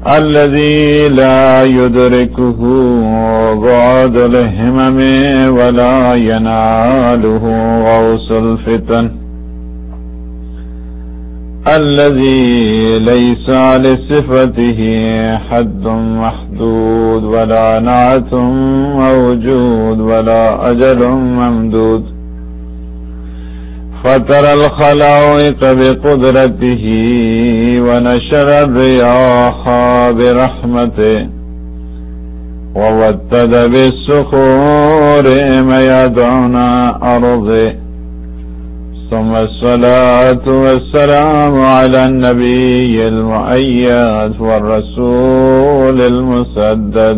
الذي لا يدركه بعد الهمم ولا يناله غوص الفتن، الذي ليس لصفته حد محدود ولا نعت موجود ولا أجل ممدود، فطر الخلائق بقدرته ونشر الرياح برحمته وودد بالصخور ميادان أرضه، ثم الصلاة والسلام على النبي المؤيد والرسول المسدد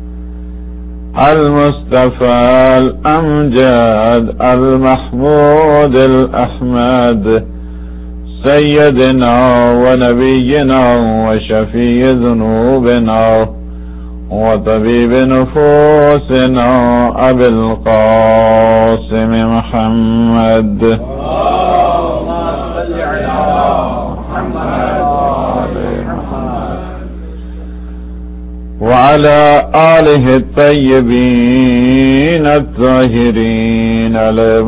المصطفى الأمجد المحمود الأحمد، سيدنا ونبينا وشفيع ذنوبنا وطبيب نفوسنا أبي القاسم محمد وعلى آله الطيبين الطاهرين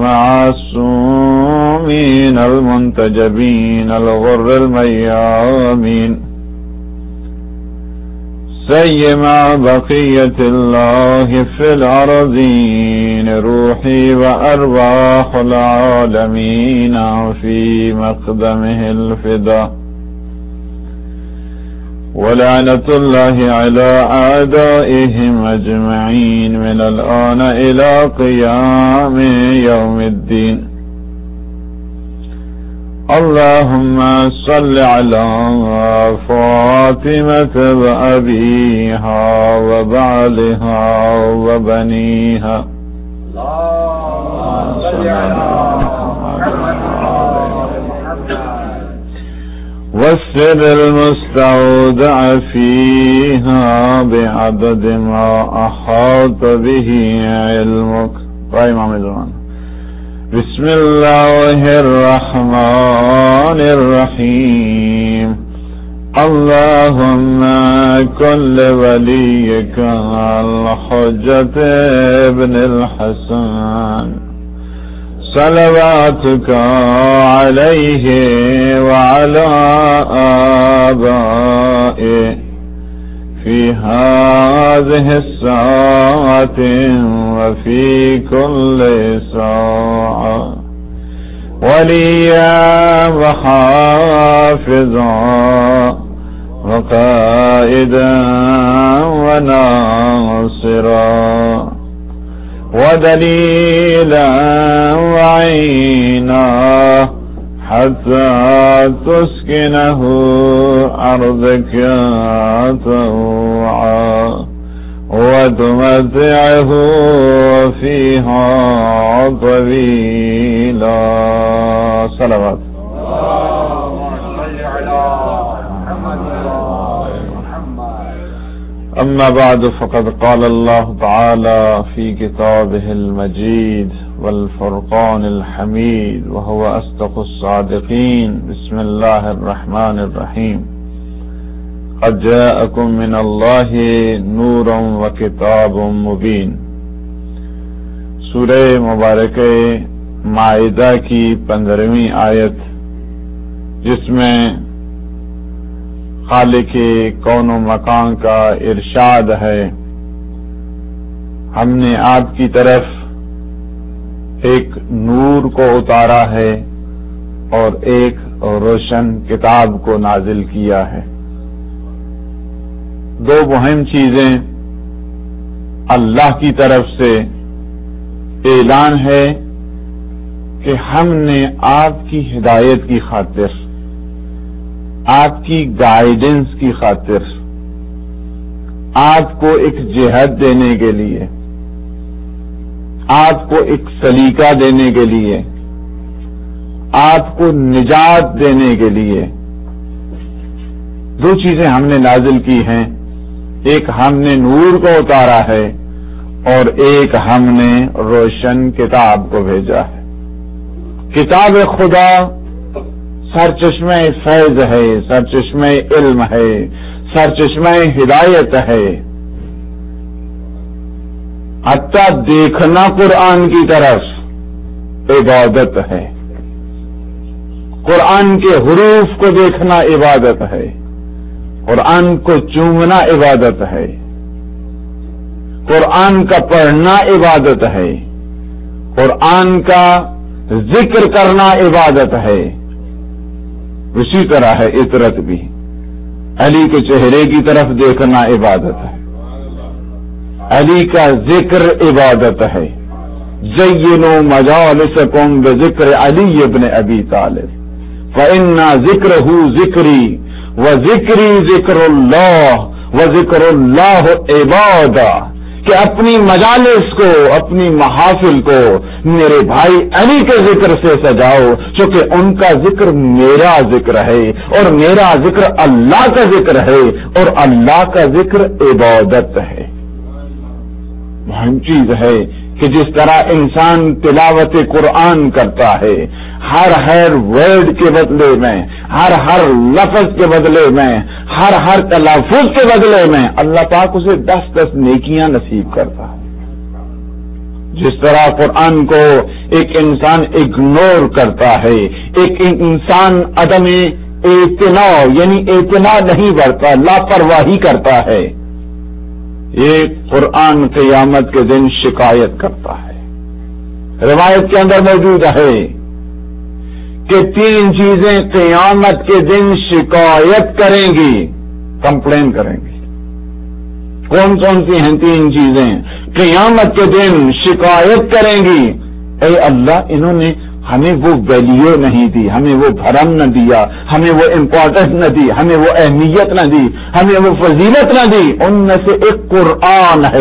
المعصومين المنتجبين الغر الميامين، سيما بقية الله في الأرضين، روحي وأرواح العالمين في مقدمه الفدا، ولعنة الله على أعدائهم أجمعين من الآن إلى قيام يوم الدين. اللهم صل على فاطمة وأبيها وبعلها وبنيها، اللهم صل على والسر المستودع فيها بعدد ما أحاط به علمك. إمام زمان. بسم الله الرحمن الرحيم. اللهم كن لوليك الحجة ابن الحسن صلواتك عليه وعلى آبائه في هذه الساعة وفي كل ساعة وليا وحافظا وقائدا وناصرا ودليلا وعينا حتى تسكنه أرضك طوعا وتمتعه فيها طويلا. صلوات. أما بعد، فقد قال الله تعالى في كتابه المجيد والفرقان الحميد وهو أصدق الصادقين. بسم الله الرحمن الرحيم. قد جاءكم من الله نور وكتاب مبين. سورہ مبارکہ مائدہ کی 15ویں آیت، جس میں خالق کون و مکان کا ارشاد ہے، ہم نے آپ کی طرف ایک نور کو اتارا ہے اور ایک روشن کتاب کو نازل کیا ہے. دو مہم چیزیں اللہ کی طرف سے اعلان ہے کہ ہم نے آپ کی ہدایت کی خاطر، آپ کی گائیڈنس کی خاطر، آپ کو ایک جہت دینے کے لیے، آپ کو ایک سلیقہ دینے کے لیے، آپ کو نجات دینے کے لیے دو چیزیں ہم نے نازل کی ہیں. ایک ہم نے نور کو اتارا ہے اور ایک ہم نے روشن کتاب کو بھیجا ہے. کتاب خدا سرچشمہ فیض ہے، سرچشمہ علم ہے، سرچشمہ ہدایت ہے. حتیٰ دیکھنا قرآن کی طرف عبادت ہے. قرآن کے حروف کو دیکھنا عبادت ہے. قرآن کو چومنا عبادت ہے. قرآن کا پڑھنا عبادت ہے. قرآن کا ذکر کرنا عبادت ہے. اسی طرح ہے عطرت بھی. علی کے چہرے کی طرف دیکھنا عبادت ہے. علی کا ذکر عبادت ہے. زینوا مجالسکم بذکر علی ابن ابی طالب فإن ذکرہ ذکری وذکری ذکر اللہ وذکر اللہ عبادہ، کہ اپنی مجالس کو، اپنی محافل کو میرے بھائی علی کے ذکر سے سجاؤ، چونکہ ان کا ذکر میرا ذکر ہے اور میرا ذکر اللہ کا ذکر ہے اور اللہ کا ذکر عبادت ہے. اہم چیز ہے کہ جس طرح انسان تلاوت قرآن کرتا ہے، ہر ورڈ کے بدلے میں، ہر لفظ کے بدلے میں، ہر تلفظ کے بدلے میں اللہ پاک اسے 10 نیکیاں نصیب کرتا ہے. جس طرح قرآن کو ایک انسان اگنور کرتا ہے، ایک انسان عدم اعتنا یعنی اعتنا نہیں برتا، لاپرواہی کرتا ہے، یہ قرآن قیامت کے دن شکایت کرتا ہے. روایت کے اندر موجود ہے کہ 3 چیزیں قیامت کے دن شکایت کریں گی، کمپلین کریں گی. کون کون سی ہیں 3 چیزیں قیامت کے دن شکایت کریں گی؟ اے اللہ، انہوں نے ہمیں وہ ویلیو نہیں دی، ہمیں وہ بھرم نہ دیا، ہمیں وہ امپورٹنس نہ دی، ہمیں وہ اہمیت نہ دی، ہمیں وہ فضیلت نہ دی. ان میں سے ایک قرآن ہے.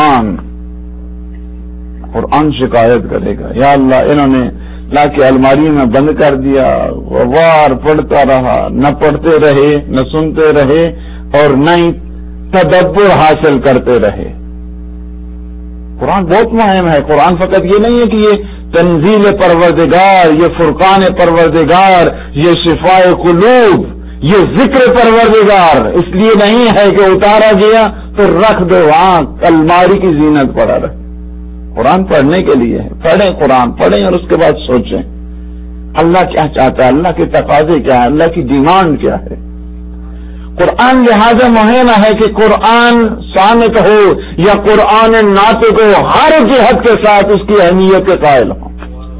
قرآن شکایت کرے گا، یا اللہ انہوں نے لا کے الماری میں بند کر دیا، وار پڑھتا رہا، نہ پڑھتے رہے، نہ سنتے رہے اور نہ ہی تدبر حاصل کرتے رہے. قرآن بہت مہم ہے. قرآن فقط یہ نہیں ہے کہ یہ تنزیل پروردگار، یہ فرقان پروردگار، یہ شفاء قلوب، یہ ذکر پروردگار اس لیے نہیں ہے کہ اتارا گیا تو رکھ دو وہاں الماری کی زینت پڑا رہے. قرآن پڑھنے کے لیے ہے. پڑھیں قرآن، پڑھیں اور اس کے بعد سوچیں اللہ کیا چاہتا ہے، اللہ کے تقاضے کیا ہے، اللہ کی ڈیمانڈ کیا ہے. قرآن لہذا مہم ہے کہ قرآن صامت ہو یا قرآن ناطق ہو، ہر جہت کے ساتھ اس کی اہمیت کے قائل ہوں.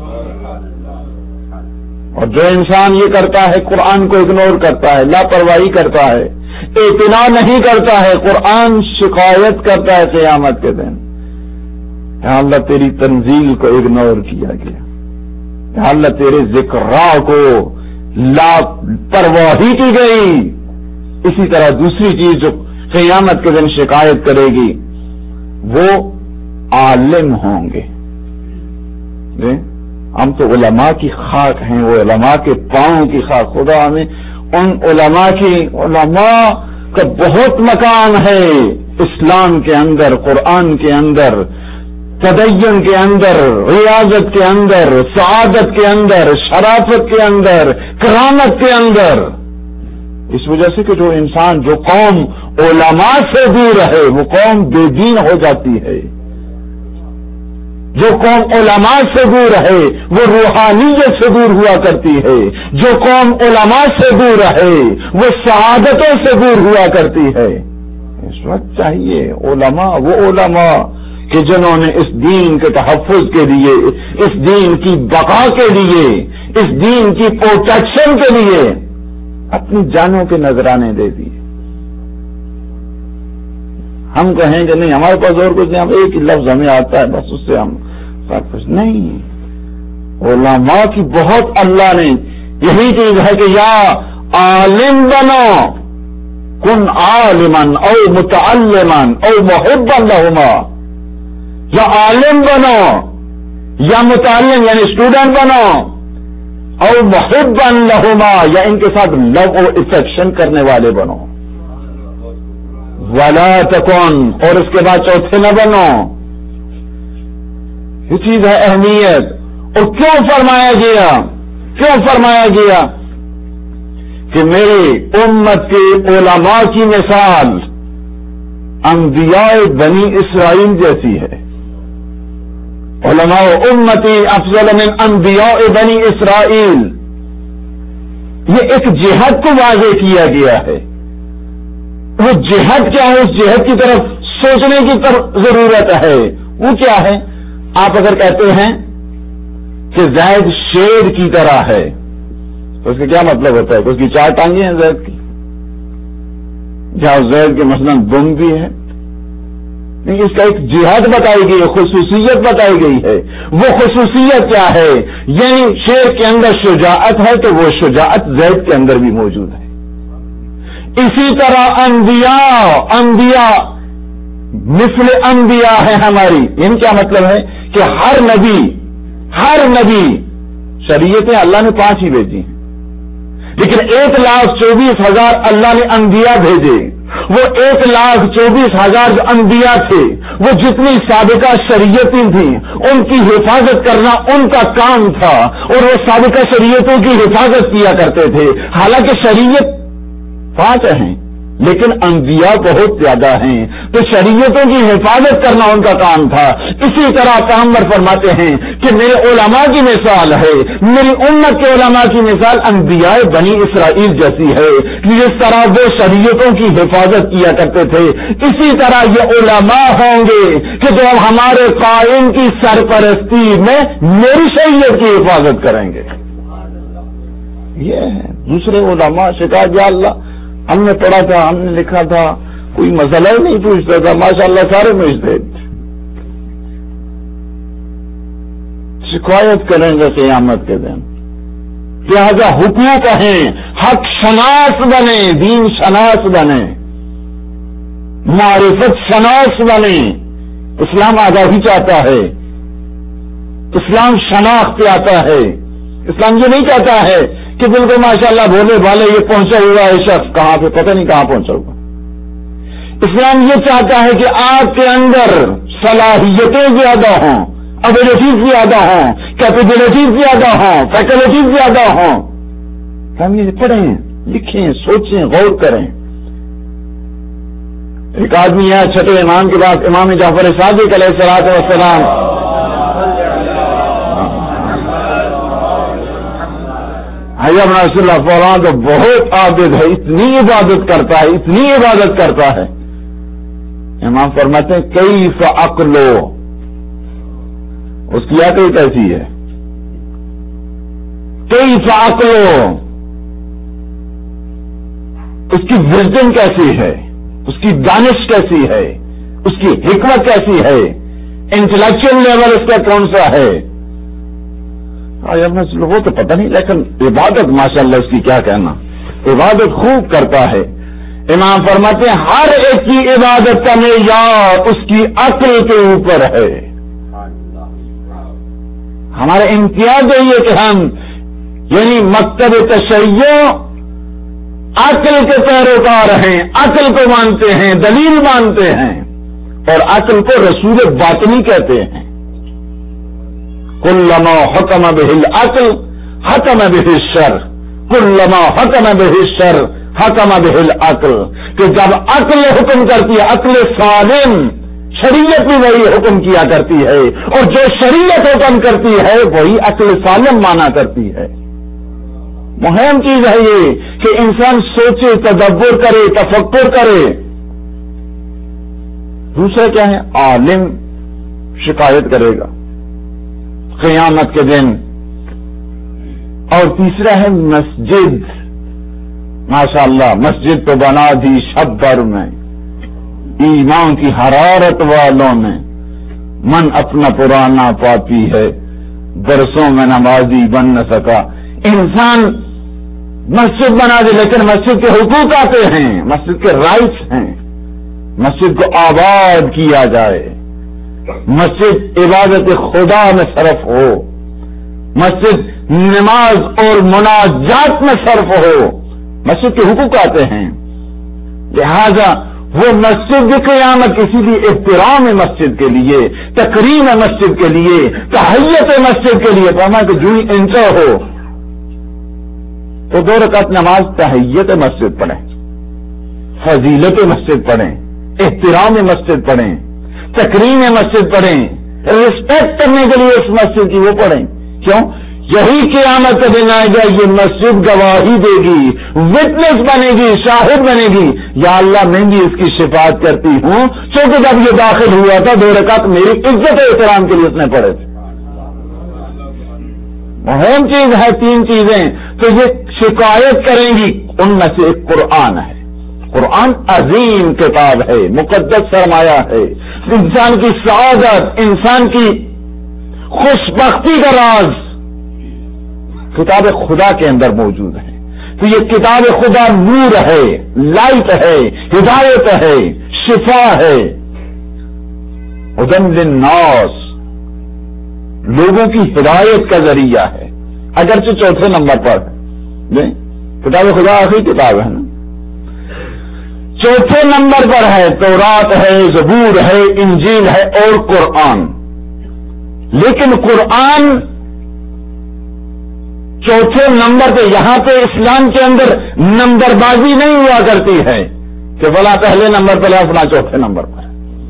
اور جو انسان یہ کرتا ہے، قرآن کو اگنور کرتا ہے، لاپرواہی کرتا ہے، اعتنا نہیں کرتا ہے، قرآن شکایت کرتا ہے قیامت کے دن، یا اللہ تیری تنزیل کو اگنور کیا گیا، یا اللہ تیرے ذکرہ کو لاپرواہی کی گئی. اسی طرح دوسری چیز جو قیامت کے دن شکایت کرے گی وہ عالم ہوں گے. ہم تو علماء کی خاک ہیں، وہ علماء کے پاؤں کی خاک. خدا ہمیں ان علماء کا بہت مقام ہے اسلام کے اندر، قرآن کے اندر، تدین کے اندر، ریاضت کے اندر، سعادت کے اندر، شرافت کے اندر، کرامت کے اندر. اس وجہ سے کہ جو انسان، جو قوم علماء سے دور ہے وہ قوم بے دین ہو جاتی ہے. جو قوم علماء سے دور ہے وہ روحانیت سے دور ہوا کرتی ہے. جو قوم علماء سے دور ہے وہ سعادتوں سے دور ہوا کرتی ہے. اس وقت چاہیے علماء، وہ علماء کہ جنہوں نے اس دین کے تحفظ کے لیے، اس دین کی بقا کے لیے، اس دین کی پروٹیکشن کے لیے اپنی جانوں کے نذرانے دے دیے. ہم کہیں کہ نہیں ہمارے پاس اور کچھ نہیں، ہم ایک ہی لفظ ہمیں آتا ہے بس اس سے ہم سب کچھ نہیں. علماء کی بہت اللہ نے یہی چیز ہے کہ یا عالم بنو، کن عالمن او متعلمن او محبا لہما. یا عالم بنو یا متعلم یعنی اسٹوڈنٹ بنو، او محبا لہما یا ان کے ساتھ لو و افیکشن کرنے والے بنو. ولا تکن، اور اس کے بعد چوتھے نہ بنو. یہ چیز ہے اہمیت. اور کیوں فرمایا گیا کہ میری امت کے علماء کی مثال انبیاء بنی اسرائیل جیسی ہے. علماء امتی افضل من انبیاء بنی اسرائیل. یہ ایک جہاد کو واضح کیا گیا ہے. وہ جہاد کیا ہے؟ اس جہاد کی طرف سوچنے کی ضرورت ہے. وہ کیا ہے؟ آپ اگر کہتے ہیں کہ زید شیر کی طرح ہے تو اس کا کیا مطلب ہوتا ہے؟ کہ اس کی 4 ٹانگیں ہیں زید کی، جہاں زید کے مثلاً دم بھی ہے. نہیں، اس کا ایک جہاد بتائی گئی ہے، خصوصیت بتائی گئی ہے. وہ خصوصیت کیا ہے؟ یعنی شیر کے اندر شجاعت ہے تو وہ شجاعت زید کے اندر بھی موجود ہے. اسی طرح انبیاء مثل انبیاء ہے ہماری. ان کیا مطلب ہے؟ کہ ہر نبی شریعتیں اللہ نے 5 ہی بھیجی ہیں، لیکن 1,24,000 اللہ نے انبیاء بھیجے. وہ 1,24,000 جو انبیاء تھے، وہ جتنی سابقہ شریعتیں تھیں ان کی حفاظت کرنا ان کا کام تھا، اور وہ سابقہ شریعتوں کی حفاظت کیا کرتے تھے. حالانکہ شریعت 5 ہیں لیکن انبیاء بہت زیادہ ہیں، تو شریعتوں کی حفاظت کرنا ان کا کام تھا. اسی طرح پیغمبر فرماتے ہیں کہ میرے علماء کی مثال ہے، میری امت کے علماء کی مثال انبیاء بنی اسرائیل جیسی ہے. جس طرح وہ شریعتوں کی حفاظت کیا کرتے تھے، اسی طرح یہ علماء ہوں گے کہ جو ہمارے قائم کی سرپرستی میں میری شریعت کی حفاظت کریں گے. یہ ہے. دوسرے علماء شکایت، یا اللہ ہم نے پڑھا تھا، ہم نے لکھا تھا، کوئی مسئلہ ہی نہیں پوچھتا تھا، ماشاءاللہ سارے مجتہد. شکایت کریں گے قیامت کے دن. لہذا حقوق ہیں، حق شناس بنے، دین شناس بنے، معرفت شناس بنے. اسلام آگاہی چاہتا ہے، اسلام شناخت آتا ہے. اسلام یہ نہیں چاہتا ہے کہ بالکل ماشاءاللہ بھولے بھالے یہ پہنچا ہوا ہے شخص، کہاں پہ پتہ نہیں کہاں پہنچا ہوا. اسلام یہ چاہتا ہے کہ آپ کے اندر صلاحیتیں زیادہ ہوں، ابیلٹیز زیادہ ہوں، کیپیبلٹیز زیادہ ہوں، فیکلٹیز زیادہ ہوں. ہم یہ پڑھیں، لکھیں، سوچیں، غور کریں. ایک آدمی ہے 6 امام کے بعد امام جعفر صادق علیہ الصلوۃ والسلام، حضرت رسول اللہ فوراً تو بہت عابد ہے، اتنی عبادت کرتا ہے. امام فرماتے ہیں کیف عقلو، اس کی عقل کیسی ہے؟ کیف عقلو، اس کی وژڈم کیسی ہے، اس کی دانش کیسی ہے، اس کی حکمت کیسی ہے، انٹلیکچوئل لیول اس کا کون سا ہے. وہ تو پتہ نہیں، لیکن عبادت ماشاءاللہ اس کی کیا کہنا، عبادت خوب کرتا ہے. امام فرماتے ہیں ہر ایک کی عبادت کا معیار اس کی عقل کے اوپر ہے. ہمارا امتیاز یہ ہے کہ ہم یعنی مکتب تشیع عقل کے پیروکار ہیں، عقل کو مانتے ہیں، دلیل مانتے ہیں، اور عقل کو رسول باطنی کہتے ہیں. کلما حکم بہ العقل حکم بہ الشر، کلما حکم بہ الشر حکم بہ العقل. کہ جب عقل حکم کرتی ہے، عقل سالم، شریعت بھی وہی حکم کیا کرتی ہے، اور جو شریعت حکم کرتی ہے وہی عقل سالم مانا کرتی ہے. مہم چیز ہے یہ کہ انسان سوچے، تدبر کرے، تفکر کرے. دوسرا کیا ہے؟ عالم شکایت کرے گا قیامت کے دن. اور تیسرا ہے مسجد. ماشاءاللہ مسجد تو بنا دی شب بھر میں، ایمان کی حرارت والوں نے. من اپنا پرانا پاپی ہے، برسوں میں نمازی بن نہ سکا. انسان مسجد بنا دے، لیکن مسجد کے حقوق آتے ہیں، مسجد کے رائٹس ہیں. مسجد کو آباد کیا جائے، مسجد عبادت خدا میں صرف ہو، مسجد نماز اور مناجات میں صرف ہو. مسجد کے حقوق آتے ہیں. لہذا وہ مسجد بھی قیامت کسی بھی احترام مسجد کے لیے، تکریم مسجد کے لیے، تحیت مسجد کے لیے فرمایا کہ جو انٹر ہو تو 2 رکعت نماز تحیت مسجد پڑھیں، فضیلت مسجد پڑھیں، احترام مسجد پڑھیں، تکریم مسجد پڑھیں، رسپیکٹ کرنے کے لیے اس مسجد کی وہ پڑھیں. کیوں؟ یہی قیامت کا دن آئے گا، یہ مسجد گواہی دے گی، وٹنس بنے گی، شاہد بنے گی، یا اللہ میں بھی اس کی شفاعت کرتی ہوں چونکہ جب یہ داخل ہوا تھا 2 رکعت میری عزت و احترام کے لیے اس نے پڑھے تھے. اہم چیز ہے 3 چیزیں تو یہ شکایت کریں گی. ان میں سے ایک قرآن ہے. قرآن عظیم کتاب ہے، مقدس سرمایہ ہے، انسان کی سعادت، انسان کی خوشبختی کا راز کتاب خدا کے اندر موجود ہے. تو یہ کتاب خدا نور ہے، لائٹ ہے، ہدایت ہے، شفا ہے، ہدی للناس، لوگوں کی ہدایت کا ذریعہ ہے. اگرچہ 4 نمبر پر ہے، کتاب خدا آخری کتاب ہے نا، 4 نمبر پر ہے. تورات ہے، زبور ہے، انجیل ہے اور قرآن. لیکن قرآن 4 نمبر پہ، یہاں پہ اسلام کے اندر نمبر بازی نہیں ہوا کرتی ہے کہ فلاں پہلے نمبر پہ اپنا 4 نمبر پر.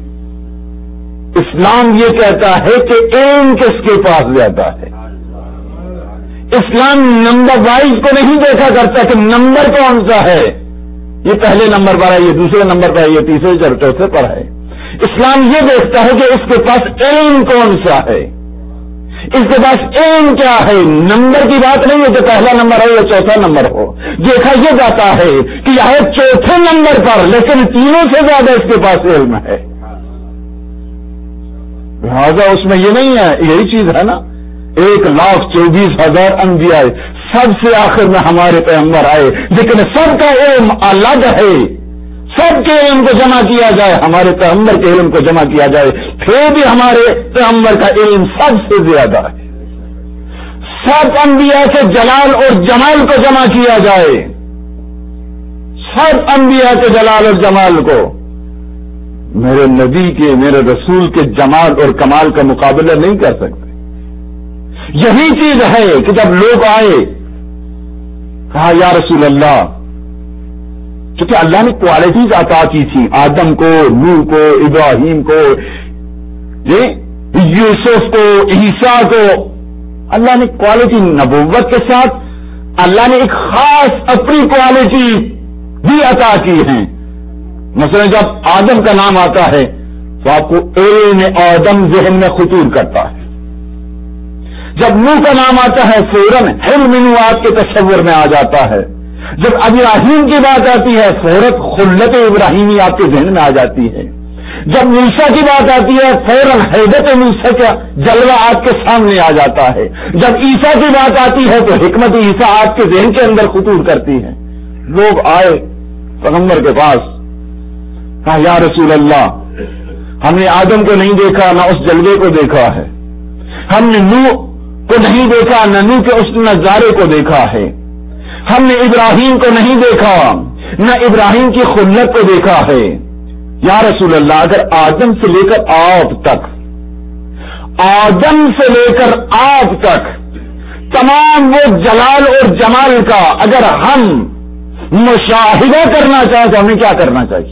اسلام یہ کہتا ہے کہ ایم کس کے پاس جاتا ہے. اسلام نمبر وائز کو نہیں دیکھا کرتا کہ نمبر کون سا ہے، یہ پہلے نمبر پر ہے، یہ دوسرے نمبر پر ہے، یہ تیسرے چوتھے پر ہے. اسلام یہ دیکھتا ہے کہ اس کے پاس علم کون سا ہے، اس کے پاس علم کیا ہے. نمبر کی بات نہیں ہے کہ پہلا نمبر ہو یا 4 نمبر ہو. دیکھا یہ جاتا ہے کہ یہ 4 نمبر پر لیکن تینوں سے زیادہ اس کے پاس علم ہے. لہٰذا اس میں یہ نہیں ہے، یہی چیز ہے نا، 1,24,000 انبیاء، سب سے آخر میں ہمارے پیغمبر آئے، لیکن سب کا علم الگ ہے. سب کے علم کو جمع کیا جائے، ہمارے پیغمبر کے علم کو جمع کیا جائے، پھر بھی ہمارے پیغمبر کا علم سب سے زیادہ ہے. سب انبیاء کے جلال اور جمال کو جمع کیا جائے، سب انبیاء کے جلال اور جمال کو میرے نبی کے، میرے رسول کے جمال اور کمال کا مقابلہ نہیں کر سکتے. یہی چیز ہے کہ جب لوگ آئے، کہا یا رسول اللہ، کیونکہ اللہ نے کوالٹیز عطا کی تھی آدم کو، نوح کو، ابراہیم کو، یوسف کو، عیسیٰ کو. اللہ نے کوالٹی نبوت کے ساتھ اللہ نے ایک خاص اپنی کوالٹی بھی عطا کی ہیں. مثلا جب آدم کا نام آتا ہے تو آپ کو علم آدم ذہن میں خطور کرتا ہے. جب نوح کا نام آتا ہے فوراً حلم نوح آپ کے تصور میں آ جاتا ہے. جب ابراہیم کی بات آتی ہے فوراً خلت ابراہیمی آپ کے ذہن میں آ جاتی ہے. جب موسیٰ کی بات آتی ہے فوراً حیدت موسیٰ کا جلوہ آپ کے سامنے آ جاتا ہے. جب عیسیٰ کی بات آتی ہے تو حکمت عیسیٰ آپ کے ذہن کے اندر خطور کرتی ہے. لوگ آئے پیغمبر کے پاس، کہا یا رسول اللہ، ہم نے آدم کو نہیں دیکھا، نہ اس جلوے کو دیکھا ہے. ہم نے نوح کو نہیں دیکھا، نہ نوح کے اس نظارے کو دیکھا ہے. ہم نے ابراہیم کو نہیں دیکھا، نہ ابراہیم کی خلت کو دیکھا ہے. یا رسول اللہ، اگر آدم سے لے کر آپ تک، آدم سے لے کر آپ تک تمام وہ جلال اور جمال کا اگر ہم مشاہدہ کرنا چاہیں تو ہمیں کیا کرنا چاہیے؟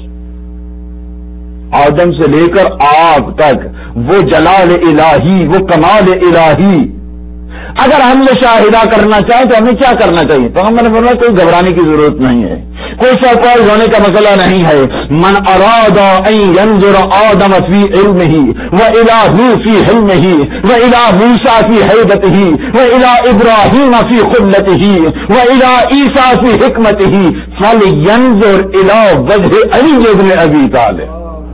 آدم سے لے کر آپ تک وہ جلال الہی، وہ کمال الہی اگر ہم مشاہدہ کرنا چاہیں تو ہمیں کیا کرنا چاہیے؟ تو ہم نے بولا کوئی گھبرانے کی ضرورت نہیں ہے، کوئی سرپرائز ہونے کا مسئلہ نہیں ہے. من اراد ان ينظر آدم فی علمہ وإلی نوح فی حلمہ وإلی موسیٰ فی حیبتہ وإلی ابراہیم فی خلتہ وإلی عیسیٰ فی حکمتہ فلینظر الی وجہ علی بن ابی طالب.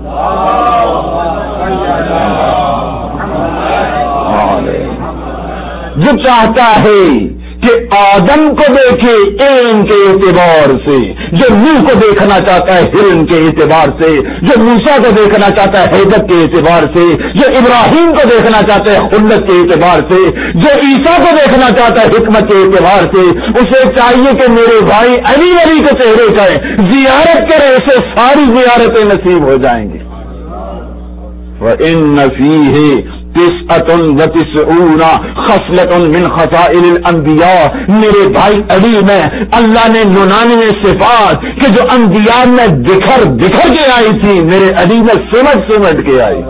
جو چاہتا ہے کہ آدم کو دیکھے علم کے اعتبار سے، جو نوح کو دیکھنا چاہتا ہے علم کے اعتبار سے، جو موسیٰ کو دیکھنا چاہتا ہے حیدت کے اعتبار سے، جو ابراہیم کو دیکھنا چاہتا ہے خلت کے اعتبار سے، جو عیسیٰ کو دیکھنا چاہتا ہے حکمت کے اعتبار سے، اسے چاہیے کہ میرے بھائی علی کے چہرے کا زیارت کرے، اسے ساری زیارتیں نصیب ہو جائیں گی. وَإِنَّ فِيهِ 99 خصلۃ من خصائل الانبیاء. میرے بھائی علی میں اللہ نے 99 صفات کہ جو انبیاء میں بکھر بکھر کے آئی تھی میرے علی میں سمٹ کے آئی.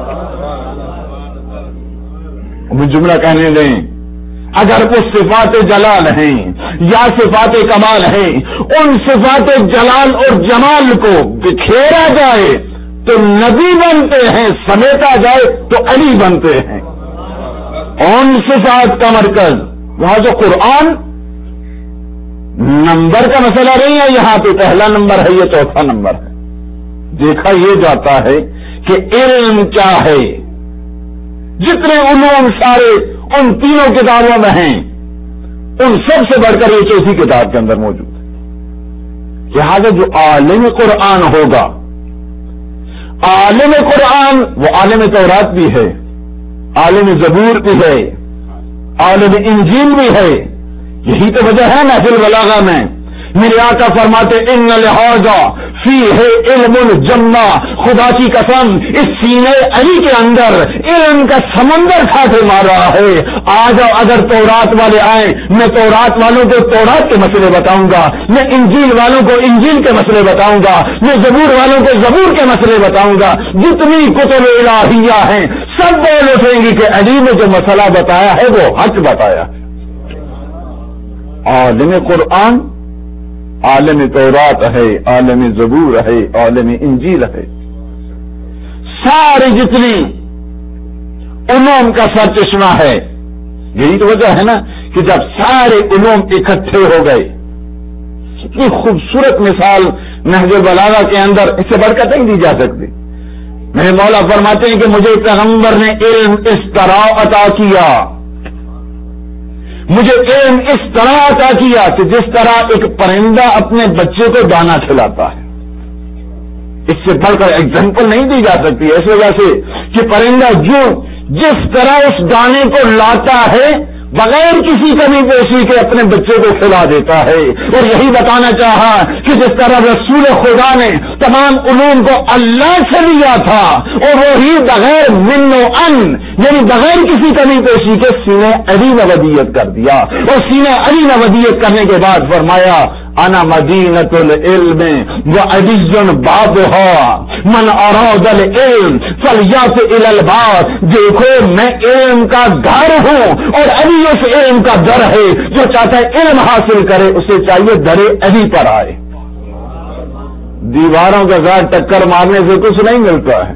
وہ جملہ کہنے دیں اگر وہ صفات جلال ہیں یا صفات کمال ہیں ان صفات جلال اور جمال کو بکھیرا جائے تو نبی بنتے ہیں, سمیٹا جائے تو علی بنتے ہیں. ان صفات کا مرکز وہاں جو قرآن نمبر کا مسئلہ نہیں ہے, یہاں پہ پہلا نمبر ہے, یہ چوتھا نمبر ہے. دیکھا یہ جاتا ہے کہ علم کیا ہے. جتنے علوم سارے ان تینوں کتابوں میں ہیں ان سب سے بڑھ کر یہ چوتھی کتاب کے اندر موجود ہے. لہذا جو عالم قرآن ہوگا, عالم قرآن وہ عالم تورات بھی ہے, عالم زبور بھی ہے, عالم انجیل بھی ہے. یہی تو وجہ ہے محفل بلاغہ میں میرے آقا فرماتے ان لہذا فیہ علم الجنہ, خدا کی قسم اس سینے علی کے اندر علم کا سمندر کھاٹے مار رہا ہے. آج اگر تورات والے آئیں میں تورات والوں کو تورات کے مسئلے بتاؤں گا, میں انجیل والوں کو انجیل کے مسئلے بتاؤں گا, میں زبور والوں کو زبور کے مسئلے بتاؤں گا. جتنی کتب الہیہ ہیں سب بول اٹھیں گی کہ علی نے جو مسئلہ بتایا ہے وہ حق بتایا. عالم قرآن عالم تورات ہے, عالم زبور ہے, عالم انجیل ہے. ساری جتنی علوم کا سرچشمہ ہے. یہی تو وجہ ہے نا کہ جب سارے علوم اکٹھے ہو گئے, اتنی خوبصورت مثال نہج البلاغہ کے اندر اس سے بڑھ کر نہیں دی جا سکتی. میرے مولا فرماتے ہیں کہ مجھے پیغمبر نے علم اس طرح عطا کیا, مجھے علم اس طرح عطا کیا کہ جس طرح ایک پرندہ اپنے بچے کو دانا کھلاتا ہے. اس سے بڑھ کر ایگزامپل نہیں دی جا سکتی اس وجہ سے کہ پرندہ جو جس طرح اس دانے کو لاتا ہے بغیر کسی کمی پیشی کے اپنے بچے کو کھلا دیتا ہے. اور یہی بتانا چاہا کہ جس طرح رسول خدا نے تمام علوم کو اللہ سے لیا تھا اور وہی بغیر من و ان یعنی بغیر کسی کمی پیشی کے سینے علی میں ودیت کر دیا. اور سینے علی میں ودیت کرنے کے بعد فرمایا انا مدینۃ العلم وعلی بابها من اراد العلم فلیأت الی الباب. دیکھو میں علم کا گھر ہوں اور علی اس علم کا در ہے. جو چاہتا ہے علم حاصل کرے اسے چاہیے در علی پر آئے. دیواروں کے ساتھ ٹکر مارنے سے کچھ نہیں ملتا ہے.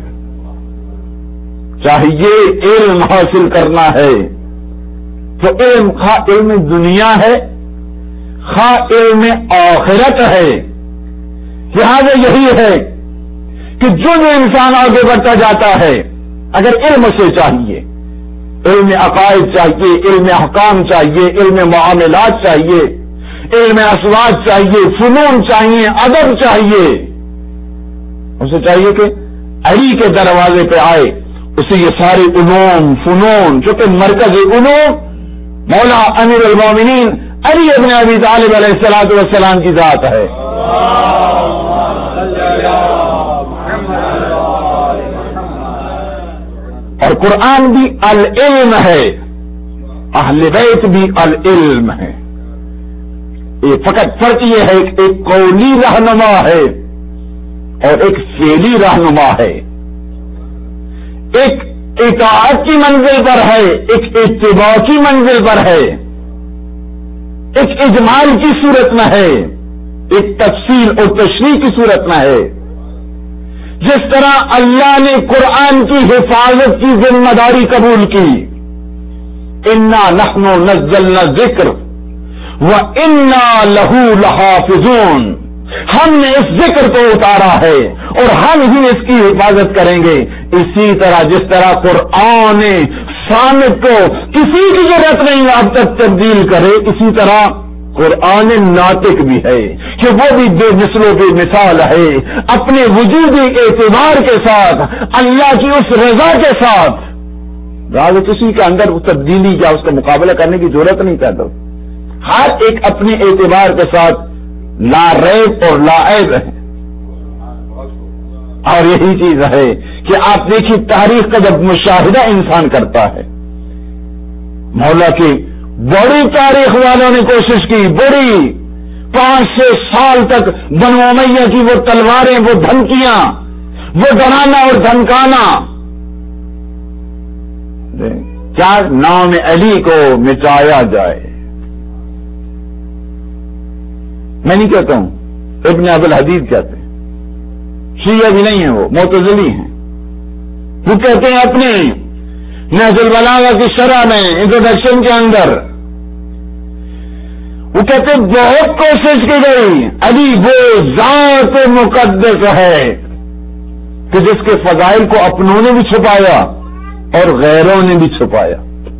چاہیے علم حاصل کرنا ہے تو علم خواہ علم دنیا ہے خواہ علم آخرت ہے. لہذا یہی ہے کہ جو انسان آگے بڑھتا جاتا ہے اگر علم سے چاہیے, علم عقائد چاہیے, علم احکام چاہیے, علم معاملات چاہیے, علم اسواق چاہیے, فنون چاہیے, ادب چاہیے, اسے چاہیے کہ علی کے دروازے پہ آئے. اسے یہ سارے علوم فنون جو کہ مرکز علوم مولا امیر المومنین علی ابن ابی طالب علیہ الصلوۃ والسلام کی ذات ہے. اور قرآن بھی العلم ہے, اہل بیت بھی العلم ہے. فقط فرق یہ ہے کہ ایک قولی رہنما ہے اور ایک فعلی رہنما ہے. ایک اطاعت کی منزل پر ہے, ایک اتباع کی منزل پر ہے, ایک اجمال کی صورت میں ہے, ایک تفصیل اور تشریح کی صورت میں ہے. جس طرح اللہ نے قرآن کی حفاظت کی ذمہ داری قبول کی, انا نحن نزلنا الذکر وانا لہ لحافظون, ہم نے اس ذکر کو اتارا ہے اور ہم ہی اس کی حفاظت کریں گے. اسی طرح جس طرح قرآن صامت کو کسی کی ضرورت نہیں اب تک تبدیل کرے, اسی طرح قرآن ناطق بھی ہے کہ وہ بھی بے مثلوں کی مثال ہے. اپنے وجودی اعتبار کے ساتھ اللہ کی اس رضا کے ساتھ راز کسی کے اندر تبدیلی یا اس کا مقابلہ کرنے کی ضرورت نہیں پیدا. ہر ایک اپنے اعتبار کے ساتھ لا ریب اور لا عیب ہے. اور یہی چیز ہے کہ آپ دیکھیے تاریخ کا جب مشاہدہ انسان کرتا ہے، مولا کی بڑی تاریخ والوں نے کوشش کی، بڑی 5-6 سال تک بنو امیہ کی وہ تلواریں، وہ دھمکیاں، وہ ڈرانا اور دھمکانا، کیا نام علی کو مٹایا جائے۔ میں نہیں کہتا ہوں، ابن ابی الحدید کہتے ہیں، شیعہ بھی نہیں ہیں، وہ معتزلی ہیں، وہ کہتے ہیں اپنے نہج البلاغہ کی شرح میں انٹروڈکشن کے اندر، وہ کہتے ہیں بہت کوشش کی گئی، علی وہ ذات مقدس ہے کہ جس کے فضائل کو اپنوں نے بھی چھپایا اور غیروں نے بھی چھپایا،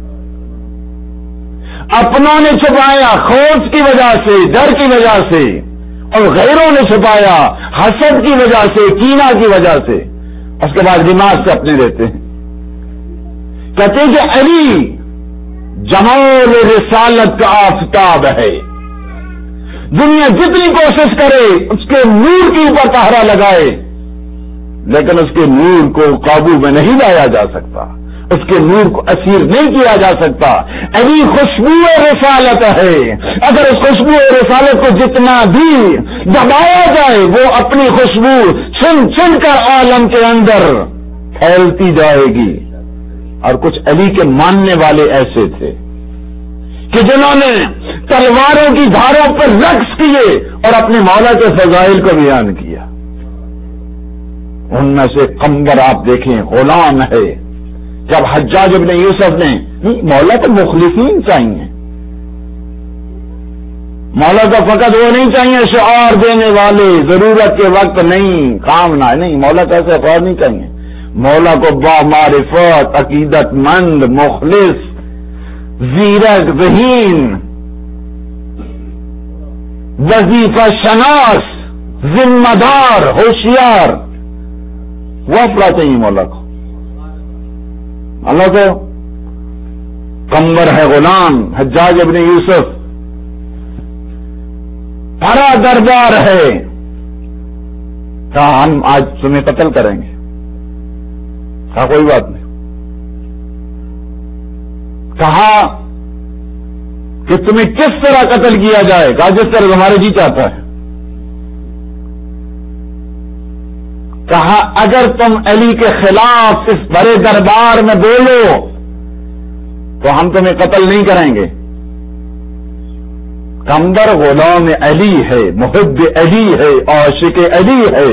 اپنوں نے چھپایا خوف کی وجہ سے، ڈر کی وجہ سے، اور غیروں نے چھپایا حسد کی وجہ سے، کینہ کی وجہ سے، اس کے بعد دماغ سے اپنے دیتے ہیں۔ کہتے ہیں کہ علی جمال رسالت کا آفتاب ہے، دنیا جتنی کوشش کرے اس کے نور کے اوپر پہرا لگائے، لیکن اس کے نور کو قابو میں نہیں لایا جا سکتا، اس کے نور کو اسیر نہیں کیا جا سکتا۔ علی خوشبو رسالت ہے، اگر اس خوشبو رسالت کو جتنا بھی دبایا جائے وہ اپنی خوشبو چھن چھن کر عالم کے اندر پھیلتی جائے گی۔ اور کچھ علی کے ماننے والے ایسے تھے کہ جنہوں نے تلواروں کی دھاروں پر رقص کیے اور اپنے مولا کے فضائل کو بیان کیا۔ ان میں سے قمبر آپ دیکھیں غلام ہے، جب حجاج ابن یوسف نے مولا تو مخلصین چاہیے، مولا کو فقط وہ نہیں چاہیے شعار دینے والے، ضرورت کے وقت نہیں کام نہ، نہیں، مولا کو ایسے افراد نہیں چاہیے، مولا کو با معرفت، عقیدت مند، مخلص، زیرک، ذہین، وظیفہ شناس، ذمہ دار، ہوشیار، وہ افراد چاہیے مولا کو۔ اللہ کو قمبر ہے غلام، حجاج ابن یوسف بڑا دربار ہے، کہا ہم آج تمہیں قتل کریں گے، کہا کوئی بات نہیں، کہا کہ تمہیں کس طرح قتل کیا جائے، کہا جس طرح تمہارے جی چاہتا ہے، کہا اگر تم علی کے خلاف اس بڑے دربار میں بولو تو ہم تمہیں قتل نہیں کریں گے۔ قمبر غلام علی ہے، محب علی ہے، عاشق علی ہے،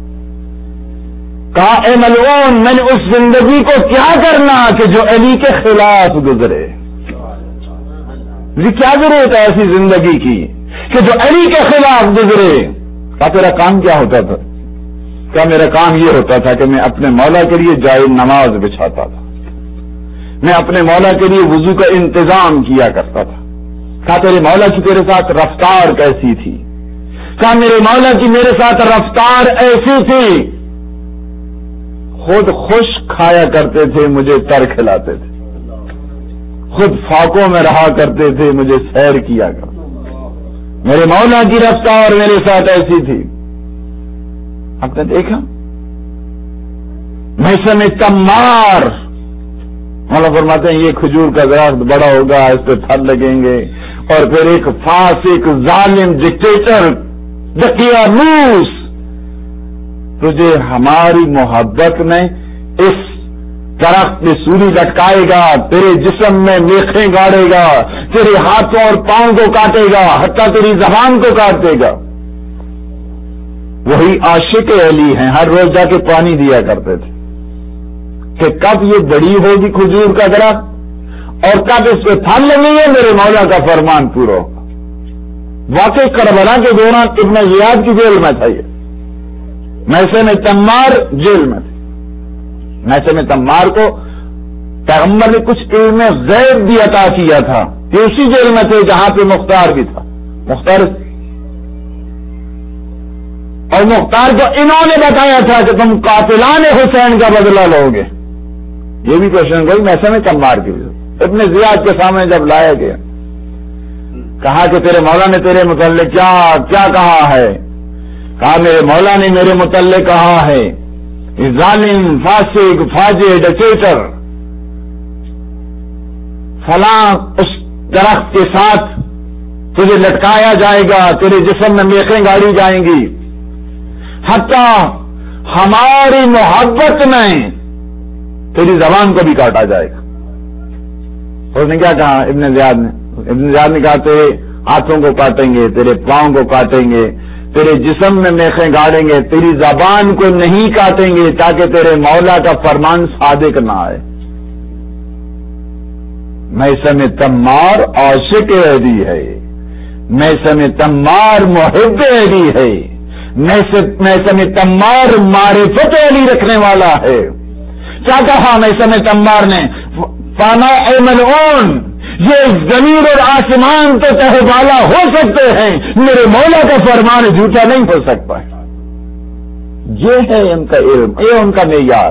کہا اے ملعون میں نے اس زندگی کو کیا کرنا کہ جو علی کے خلاف گزرے، یہ کیا ضرورت ہے ایسی زندگی کی کہ جو علی کے خلاف گزرے۔ کہا تیرا کام کیا ہوتا تھا؟ کیا میرا کام یہ ہوتا تھا کہ میں اپنے مولا کے لیے جائے نماز بچھاتا تھا، میں اپنے مولا کے لیے وضو کا انتظام کیا کرتا تھا۔ کہا تیرے مولا کی تیرے ساتھ رفتار کیسی تھی؟ کہا میرے مولا کی میرے ساتھ رفتار ایسی تھی، خود خوش کھایا کرتے تھے، مجھے تر کھلاتے تھے، خود فاقوں میں رہا کرتے تھے، مجھے سیر کیا کرتے، میرے مولا کی رفتار میرے ساتھ ایسی تھی۔ آپ نے دیکھا محسن تمار، مولا فرماتے ہیں یہ کھجور کا درخت بڑا ہوگا، اس پہ پھل لگیں گے، اور پھر ایک فاسق ظالم ڈکٹیٹر دقیانوس تجھے ہماری محبت میں اس درخت میں سولی لٹکائے گا، تیرے جسم میں میخیں گاڑے گا، تیرے ہاتھوں اور پاؤں کو کاٹے گا، حتیٰ تیری زبان کو کاٹ دے گا۔ وہی عاشق علی ہیں، ہر روز جا کے پانی دیا کرتے تھے کہ کب یہ بڑی ہوگی کھجور کا درخت اور کب اس پہ پھل لگیں گے، میرے مولا کا فرمان پورا ہوگا۔ واقعی کربلا کے دوران ابن زیاد کی جیل میں تھا، یہ محسن تمار جیل میں تھے۔ محسن تمار کو پیغمبر نے کچھ علم غیب بھی عطا کیا تھا، کہ اسی جیل میں تھے جہاں پہ مختار بھی تھا، مختار، اور مختار کو انہوں نے بتایا تھا کہ تم قاتلان حسین کا بدلہ لو گے۔ یہ بھی کوشچن کوئی محسن تمار کی ابن زیاد کے سامنے جب لایا گیا، کہا کہ تیرے مولا نے تیرے متعلق کیا کہا ہے؟ کہا میرے مولا نے میرے متعلق کہا ہے ظالم، فاسق، فاجر، ڈکیٹر، فلاں اس درخت کے ساتھ تجھے لٹکایا جائے گا، تیرے جسم میں میخیں گاڑی جائیں گی، حتیٰ ہماری محبت میں تیری زبان کو بھی کاٹا جائے گا۔ اس نے کیا کہا ابن زیاد نے کہا تیرے ہاتھوں کو کاٹیں گے، تیرے پاؤں کو کاٹیں گے، تیرے جسم میں میخیں گاڑیں گے، تیری زبان کو نہیں کاٹیں گے تاکہ تیرے مولا کا فرمان صادق نہ آئے۔ میں سمے تمار عاشق علی ہے، میں سمے تمار محب علی ہے، میں سمے تمار معرفت علی رکھنے والا ہے۔ کیا کہا میں سمے تمار نے؟ فانا اے ملعون، یہ زمین اور آسمان تو تہ بالا ہو سکتے ہیں، میرے مولا کا فرمان جھوٹا نہیں ہو سکتا۔ یہ ہے ان کا علم، یہ ان کا معیار۔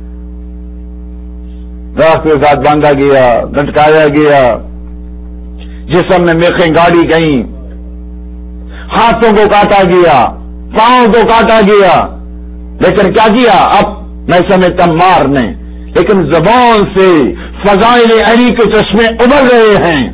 درخت کے ساتھ باندھا گیا، لٹکایا گیا، جسم میں میخیں گاڑی گئیں، ہاتھوں کو کاٹا گیا، پاؤں کو کاٹا گیا، لیکن کیا کیا؟ اب میں سمے تمار نے، لیکن زبان سے فضائل علی کے چشمے ابل رہے ہیں۔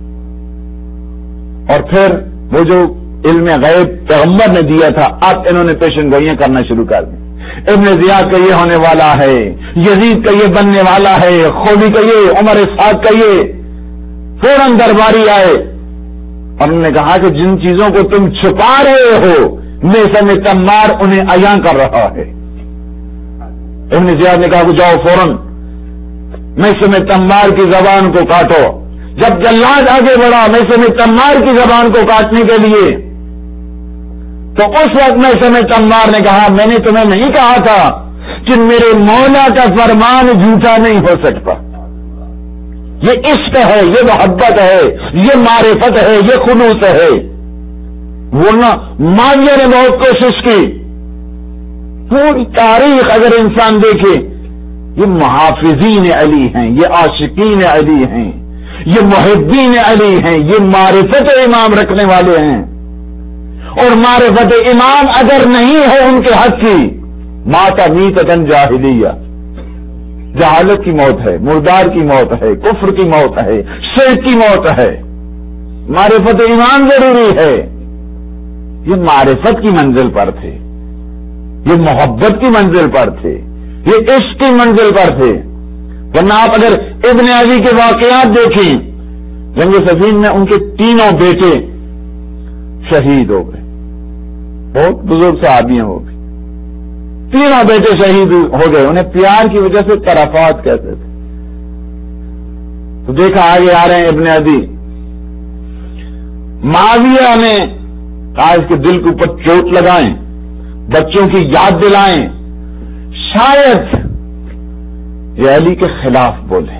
اور پھر وہ جو علم غیب پیغمبر نے دیا تھا، اب انہوں نے پیشن گوئیاں کرنا شروع کر دی۔ ابن زیاد کا یہ ہونے والا ہے، یزید کا یہ بننے والا ہے، خولی کا یہ، عمر سعد کا یہ۔ فوراً درباری آئے اور انہوں نے کہا کہ جن چیزوں کو تم چھپا رہے ہو میں سمے تمار انہیں عیاں کر رہا ہے۔ ابن زیاد نے کہا کہ جاؤ فوراً میں سمے تمار کی زبان کو کاٹو۔ جب جلاد آگے بڑھا میں سمے تمار کی زبان کو کاٹنے کے لیے، تو اس وقت میں سمے تمار نے کہا میں نے تمہیں نہیں کہا تھا کہ میرے مولا کا فرمان جھوٹا نہیں ہو سکتا۔ یہ عشق ہے، یہ محبت ہے، یہ معرفت ہے، یہ خلوص ہے۔ ورنہ معاویہ نے بہت کوشش کی۔ پوری تاریخ اگر انسان دیکھے، یہ محافظین علی ہیں، یہ عاشقین علی ہیں، یہ محبین علی ہیں، یہ معرفت امام رکھنے والے ہیں۔ اور معرفت امام اگر نہیں ہے ان کے حق کی، ماتا میتتن جاہلیہ، جہالت کی موت ہے، مردار کی موت ہے، کفر کی موت ہے، شرک کی موت ہے۔ معرفت امام ضروری ہے۔ یہ معرفت کی منزل پر تھے، یہ محبت کی منزل پر تھے، یہ عشق کی منزل پر تھے۔ ورنہ آپ اگر ابن علی کے واقعات دیکھیں، جنگ صفین میں ان کے تینوں بیٹے شہید ہو گئے، بہت بزرگ صحابیاں ہو گئی، تینوں بیٹے شہید ہو گئے۔ انہیں پیار کی وجہ سے طرفات کہتے تھے۔ تو دیکھا آگے آ رہے ہیں ابن عدی، معاویہ نے کہا اس کے دل کے اوپر چوٹ لگائیں، بچوں کی یاد دلائیں، شاید یہ علی کے خلاف بولے۔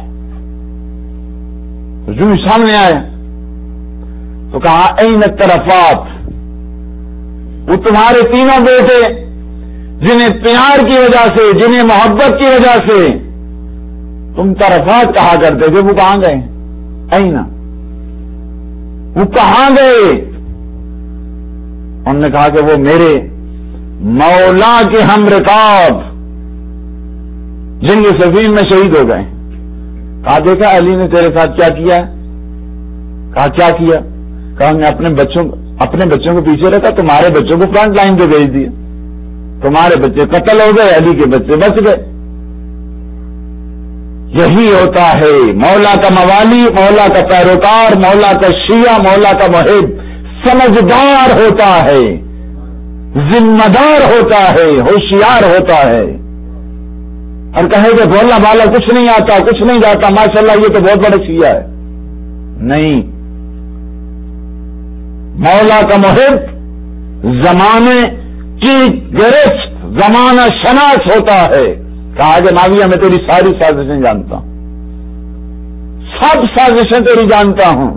تو جو سامنے آئے تو کہا این طرفات، وہ تمہارے تینوں بیٹے جنہیں پیار کی وجہ سے، جنہیں محبت کی وجہ سے تم طرفات کہا کرتے تھے، وہ کہاں گئے؟ این، وہ کہاں گئے؟ انہوں نے کہا کہ وہ میرے مولا کے ہم رکاب جنگ صفین میں شہید ہو گئے۔ کہا دیکھا علی نے تیرے ساتھ کیا کیا؟ کہا کیا کیا؟ کہا میں اپنے بچوں کو پیچھے رکھا، تمہارے بچوں کو فرنٹ لائن پہ بھیج دیا، تمہارے بچے قتل ہو گئے، علی کے بچے بچ گئے۔ یہی ہوتا ہے مولا کا موالی، مولا کا پیروکار، مولا کا شیعہ، مولا کا محب، سمجھدار ہوتا ہے، ذمہ دار ہوتا ہے، ہوشیار ہوتا ہے۔ اور کہے کہ بولنا بالا کچھ نہیں آتا، کچھ نہیں جاتا، ماشاءاللہ یہ تو بہت بڑا شیعہ ہے۔ نہیں، مولا کا محب زمانے کی گرفت، زمانہ شناس ہوتا ہے۔ کہا کہ معاویہ میں تیری ساری سازشیں جانتا ہوں، سب سازشیں تیری جانتا ہوں۔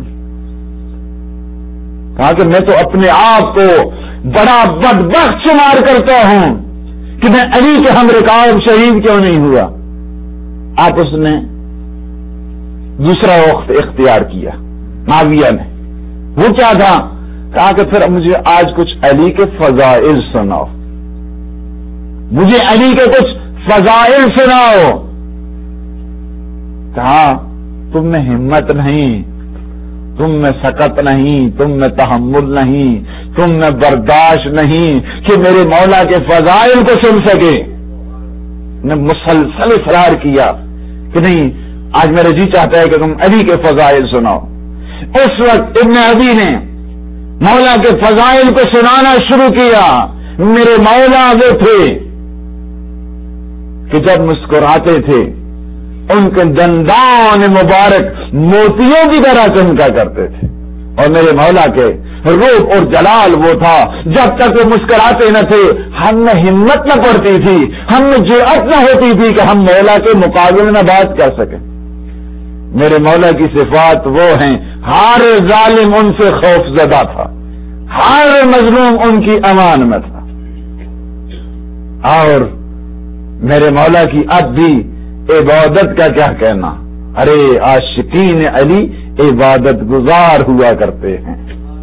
کہا کہ میں تو اپنے آپ کو بڑا بدبخت شمار کرتا ہوں کہ میں علی کے ہم رکاب شہید کیوں نہیں ہوا۔ آپ اس نے دوسرا وقت اختیار کیا معاویہ نے۔ وہ کیا تھا؟ کہا کہ پھر مجھے آج کچھ علی کے فضائل سناؤ، مجھے علی کے کچھ فضائل سناؤ. کہا تم میں ہمت نہیں، تم میں سکت نہیں، تم میں تحمل نہیں، تم میں برداشت نہیں کہ میرے مولا کے فضائل کو سن سکے. نے مسلسل اصرار کیا کہ نہیں، آج میرا جی چاہتا ہے کہ تم علی کے فضائل سناؤ. اس وقت ابن عدی نے مولا کے فضائل کو سنانا شروع کیا. میرے مولا وہ تھے کہ جب مسکراتے تھے ان کے دندان مبارک موتیوں کی طرح چمکا کرتے تھے، اور میرے مولا کے روپ اور جلال وہ تھا جب تک وہ مسکراتے نہ تھے ہم میں ہمت نہ پڑتی تھی، ہم میں جرأت نہ ہوتی تھی کہ ہم مولا کے مقابلے میں بات کر سکیں. میرے مولا کی صفات وہ ہیں، ہر ظالم ان سے خوف زدہ تھا، ہر مظلوم ان کی امان میں تھا. اور میرے مولا کی اب بھی عبادت کا کیا کہنا، ارے عاشقین علی عبادت گزار ہوا کرتے ہیں.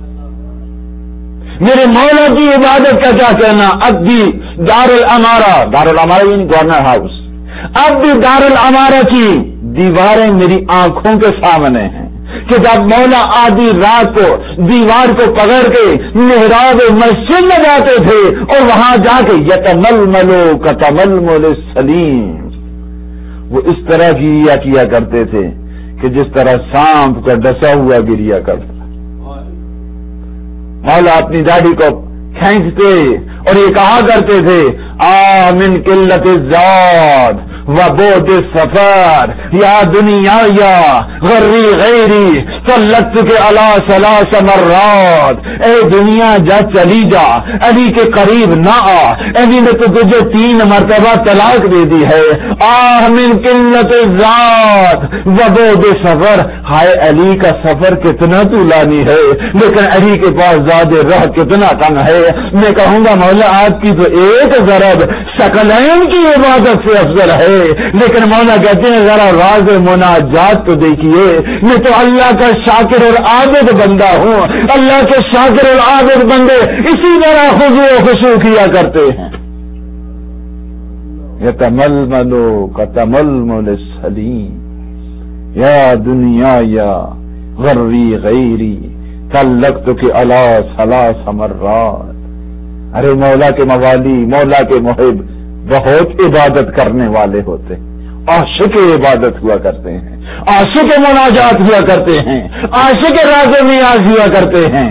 میرے مولا کی عبادت کا کیا کہنا، اب بھی دار الامارہ یعنی گورنر ہاؤس، اب بھی دار الامارہ کی دیواریں میری آنکھوں کے سامنے ہیں کہ جب مولا آدھی رات کو دیوار کو پکڑ کے محراب مسجد میں جاتے تھے اور وہاں جا کے یتململو کتململ السلیم، وہ اس طرح کیا کرتے تھے کہ جس طرح سانپ کا ڈسا ہوا گریا کرتا. مولا اپنی داڑھی کو کھینچتے اور یہ کہا کرتے تھے من قلت الزاد وبعد السفر یا دنیا یا غری غیری فلت کے علی ثلاث مرات. اے دنیا جا چلی جا، علی کے قریب نہ آ، علی نے تو تجھے 3 مرتبہ طلاق دے دی ہے. من قلت الزاد وبعد السفر، ہائے علی کا سفر کتنا طولانی ہے لیکن علی کے پاس زاد راہ کتنا کم ہے. میں کہوں گا مولا آپ کی تو ایک ضرب ثقلین کی عبادت سے افضل ہے، لیکن مولا کہتے ہیں ذرا راز مناجات تو دیکھیے، میں تو اللہ کا شاکر اور عابد بندہ ہوں. اللہ کے شاکر اور عابد بندے اسی طرح خضوع و خشوع کیا کرتے ہیں. یتململو کتململ السلیم یا دنیا یا غری غیری تلقتک علی ثلاث مرات. ارے مولا کے موالی، مولا کے محب بہت عبادت کرنے والے ہوتے ہیں، عاشق عبادت ہوا کرتے ہیں، عاشق مناجات ہوا کرتے ہیں، عاشق راز نیاز ہوا کرتے ہیں.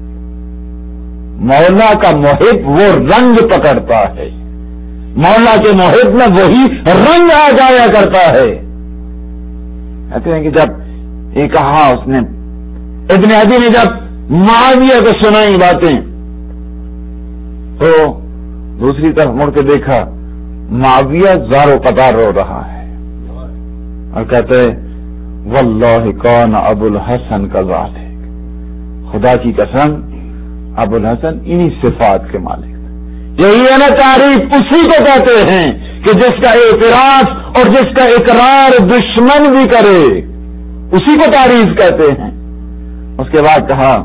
مولا کا محب وہ رنگ پکڑتا ہے، مولا کے محب میں وہی رنگ آ جایا کرتا ہے. کہتے ہیں کہ جب یہ کہا اس نے ابن عدی نے جب معاویہ کو سنائی باتیں تو دوسری طرف مڑ کے دیکھا معاویہ زار و قطار رو رہا ہے اور کہتے واللہ کان ابو الحسن کذالک، خدا کی قسم ابو الحسن انہی صفات کے مالک تھے. یہی ہے نا تعریف اسی کو کہتے ہیں کہ جس کا اعتراف اور جس کا اقرار دشمن بھی کرے اسی کو تعریف کہتے ہیں. اس کے بعد کہا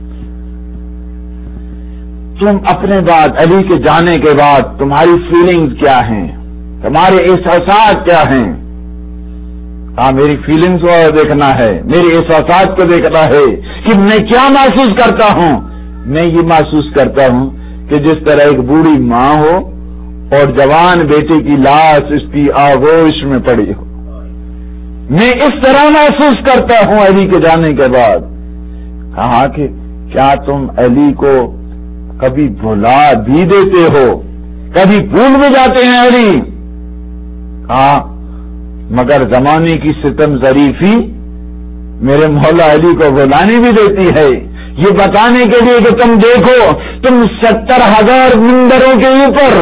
تم اپنے بعد علی کے جانے کے بعد تمہاری فیلنگز کیا ہیں، تمہارے احساسات کیا ہیں. ہاں میری فیلنگز کو دیکھنا ہے، میرے احساسات کو دیکھنا ہے کہ میں کیا محسوس کرتا ہوں. میں یہ محسوس کرتا ہوں کہ جس طرح ایک بوڑھی ماں ہو اور جوان بیٹے کی لاش اس کی آغوش میں پڑی ہو، میں اس طرح محسوس کرتا ہوں علی کے جانے کے بعد. کہا کہ کیا تم علی کو کبھی بھلا بھی دیتے ہو، کبھی بھول بھی جاتے ہیں علی؟ ہاں مگر زمانے کی ستم ظریفی میرے مولا علی کو بھلانے بھی دیتی ہے، یہ بتانے کے لیے کہ تم دیکھو تم 70,000 منبروں کے اوپر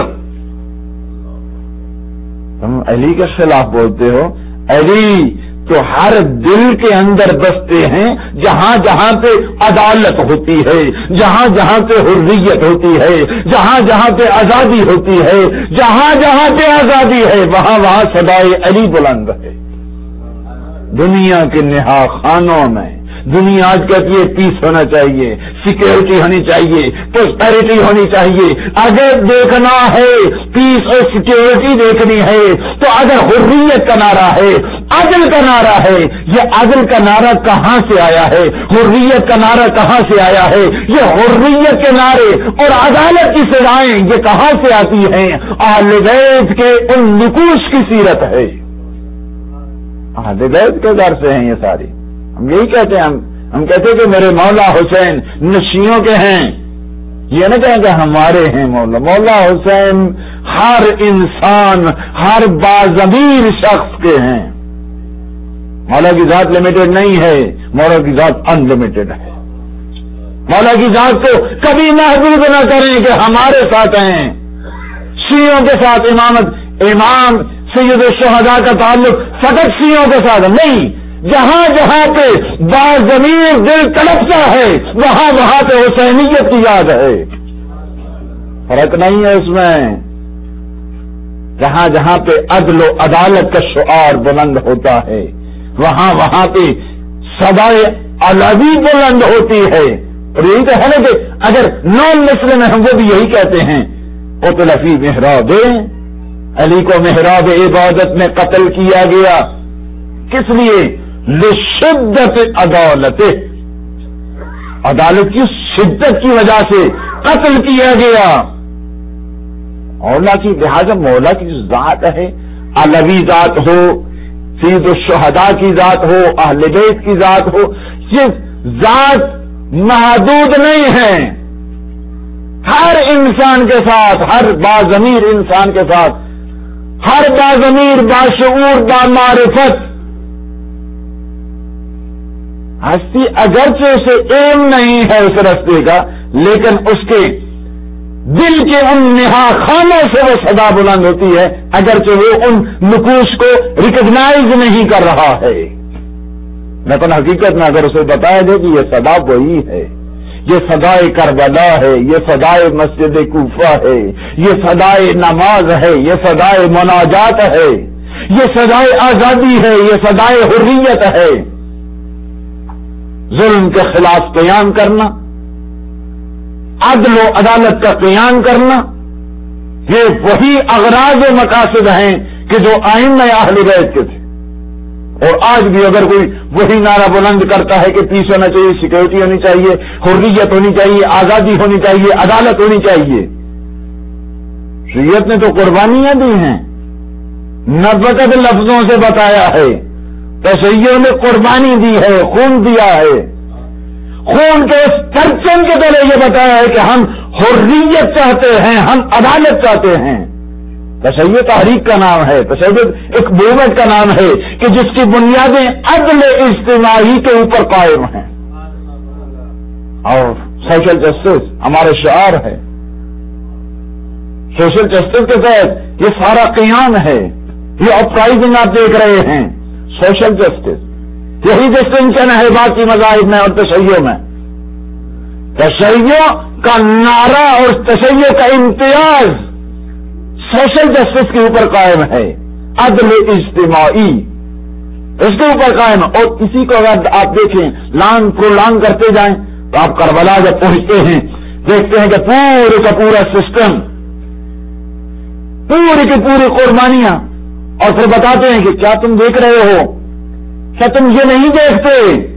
تم علی کے خلاف بولتے ہو. علی تو ہر دل کے اندر بستے ہیں، جہاں جہاں پہ عدالت ہوتی ہے، جہاں جہاں پہ حریت ہوتی ہے، جہاں جہاں پہ آزادی ہوتی ہے، جہاں جہاں پہ آزادی ہے وہاں وہاں صدائے علی بلند ہے. دنیا کے نہا خانوں میں دنیا آج کہتی ہے پیس ہونا چاہیے، سیکورٹی ہونی چاہیے، پروسپیرٹی ہونی چاہیے۔ اگر دیکھنا ہے پیس اور سیکورٹی دیکھنی ہے تو اگر حریت کا نعرہ ہے، عدل کا نعرہ ہے، یہ عدل کا نعرہ کہاں سے آیا ہے؟ حریت کا نعرہ کہاں سے آیا ہے؟ یہ حریت کے نعرے اور عدالت کی سزائیں یہ کہاں سے آتی ہیں؟ اہل بیت کے ان نقوش کی سیرت ہے، اہل بیت کے در سے ہیں یہ ساری۔ ہم یہی کہتے ہیں، ہم کہتے ہیں کہ میرے مولا حسین نشیوں کے ہیں، یہ نہ کہیں کہ ہمارے ہیں مولا۔ مولا حسین ہر انسان، ہر باضمیر شخص کے ہیں۔ مولا کی ذات لمیٹڈ نہیں ہے، مولا کی ذات ان لمیٹڈ ہے۔ مولا کی ذات کو کبھی محدود نہ کریں کہ ہمارے ساتھ ہیں، شیعوں کے ساتھ امامت، امام سید الشہداء کا تعلق فقط شیعوں کے ساتھ نہیں، جہاں جہاں پہ باضمیر دل تڑپتا ہے وہاں وہاں پہ حسینیت کی یاد ہے، فرق نہیں ہے اس میں۔ جہاں جہاں پہ عدل و عدالت کا شعار بلند ہوتا ہے وہاں وہاں پہ صدائے علوی بلند ہوتی ہے۔ اور یہی تو ہے نا کہ اگر نان مسلم ہیں وہ بھی یہی کہتے ہیں، قتل فی محراب، علی کو محراب عبادت میں قتل کیا گیا، کس لیے؟ لشدت عدالت، عدالت کی شدت کی وجہ سے قتل کیا گیا۔ مولا کی لہذا مولا کی جو ذات ہے، علوی ذات ہو، سید الشہداء کی ذات ہو، اہل بیت کی ذات ہو، یہ ذات محدود نہیں ہے، ہر انسان کے ساتھ، ہر باضمیر انسان کے ساتھ، ہر باضمیر باشعور بامعرفت ہستی اگرچہ اسے علم نہیں ہے اس رستے کا، لیکن اس کے دل کے ان نہا خانوں سے وہ صدا بلند ہوتی ہے، اگرچہ وہ ان نقوش کو ریکگنائز نہیں کر رہا ہے، لیکن حقیقت میں اگر اسے بتایا جائے کہ یہ صدا وہی ہے، یہ صدائے کربلا ہے، یہ صدائے مسجد کوفہ ہے، یہ صدائے نماز ہے، یہ صدائے مناجات ہے، یہ صدائے آزادی ہے، یہ صدائے حریت ہے، ظلم کے خلاف قیام کرنا، عدل و عدالت کا قیام کرنا، یہ وہی اغراض و مقاصد ہیں کہ جو آئین اہل بیت کے تھے۔ اور آج بھی اگر کوئی وہی نعرہ بلند کرتا ہے کہ پیس ہونا چاہیے، سیکورٹی ہونی چاہیے، حریت ہونی چاہیے، آزادی ہونی چاہیے، عدالت ہونی چاہیے، شریعت نے تو قربانیاں دی ہیں، نہ فقط لفظوں سے بتایا ہے، تشیعوں نے قربانی دی ہے، خون دیا ہے، خون کے اس پرچم کے طرح یہ بتایا ہے کہ ہم حریت چاہتے ہیں، ہم عدالت چاہتے ہیں۔ تشیع تحریک کا نام ہے، تشیع ایک موومنٹ کا نام ہے کہ جس کی بنیادیں عدل اجتماعی کے اوپر قائم ہیں، اور سوشل جسٹس ہمارا شعار ہے۔ سوشل جسٹس کے تحت یہ سارا قیام ہے، یہ اپرائزنگ آپ دیکھ رہے ہیں، سوشل جسٹس، یہی ڈسٹنکشن ہے باقی مذاہب میں اور تشیع میں۔ تشیع کا نعرہ اور تشیع کا امتیاز سوشل جسٹس کے اوپر قائم ہے، عدل اجتماعی اس کے اوپر قائم ہے۔ اور اسی کو اگر آپ دیکھیں لانگ پرولانگ کرتے جائیں تو آپ کربلا جب پہنچتے ہیں دیکھتے ہیں کہ پورے کا پورا سسٹم، پوری کی پوری قربانیاں، اور پھر بتاتے ہیں کہ کیا تم دیکھ رہے ہو، کیا تم یہ نہیں دیکھتے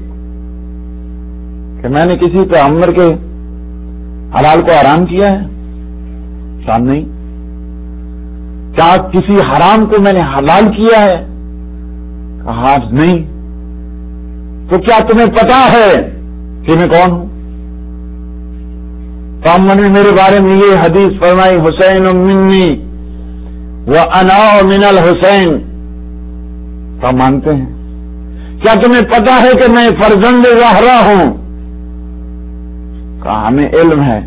کہ میں نے کسی پیغمبر کے حلال کو حرام کیا ہے؟ شان نہیں۔ کیا کسی حرام کو میں نے حلال کیا ہے؟ کہا نہیں۔ تو کیا تمہیں پتا ہے کہ میں کون ہوں؟ پیغمبر نے میرے بارے میں یہ حدیث فرمائی، حسین منی وانا من الحسین، تو مانتے ہیں۔ کیا تمہیں پتا ہے کہ میں فرزند زہرا ہوں؟ کہا ہمیں علم ہے۔